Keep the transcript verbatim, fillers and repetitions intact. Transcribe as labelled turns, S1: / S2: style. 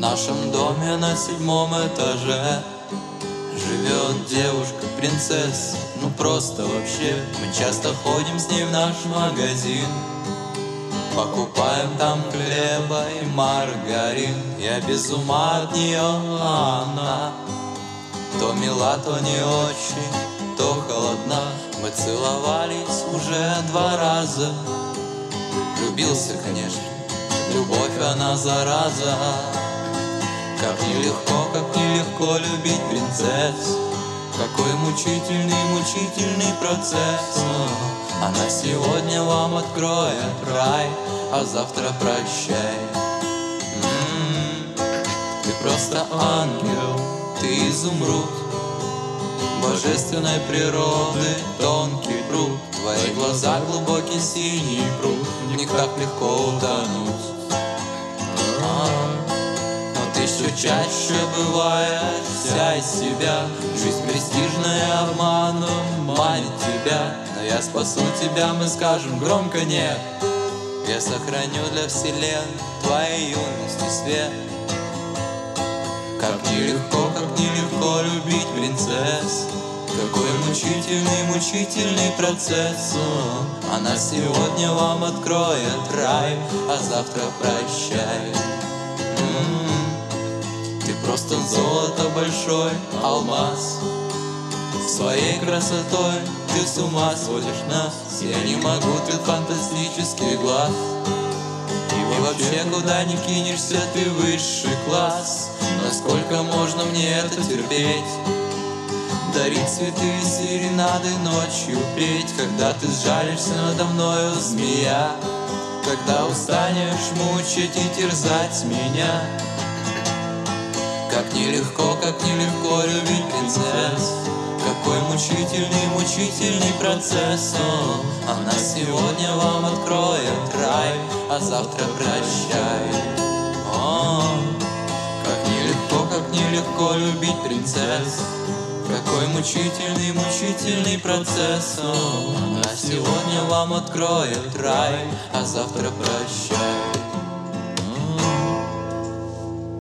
S1: нашем доме на седьмом этаже живет девушка-принцесса, ну просто вообще. Мы часто ходим с ней в наш магазин, покупаем там хлеба и маргарин. Я без ума от нее, а она то мила, то не очень, то холодна. Мы целовались уже два раза. Влюбился, конечно, любовь она зараза. Как нелегко, как нелегко любить принцесс. Какой мучительный, мучительный процесс. Но она сегодня вам откроет рай, а завтра прощай. М-м-м. Ты просто ангел, ты изумруд божественной природы, тонкий пруд. Твои глаза глубокий синий пруд, в них так легко утонуть. Но ты все чаще бываешь вся из себя. Жизнь престижная обманом манит тебя. Но я спасу тебя, мы скажем громко нет. Я сохраню для вселенной твоей юности свет. Как нелегко, как нелегко любить принцесс. Какой мучительный, мучительный процесс. О, она сегодня вам откроет рай, а завтра прощай. М-м-м. Ты просто золото большой, алмаз. Своей красотой ты с ума сводишь нас. Я не могу, ты фантастический глаз. И вообще, куда ни кинешься, ты высший класс. Но сколько можно мне это терпеть? Дарить цветы и серенады, ночью петь. Когда ты сжалишься надо мною, змея. Когда устанешь мучить и терзать меня. Как нелегко, как нелегко любить принцесс. Какой мучительный, мучительный процесс. О, она сегодня вам откроет рай, а завтра прощай. О, как нелегко, как нелегко любить принцесс. Какой мучительный, мучительный процесс. О, она сегодня вам откроет рай, а завтра прощай.